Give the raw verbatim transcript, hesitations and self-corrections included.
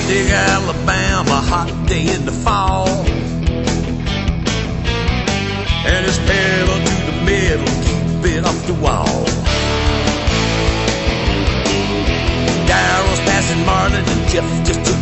Dig, Alabama, hot day in the fall. And it's pedal to the middle, keep it off the wall. Daryl's passing Marlin and Jeff just took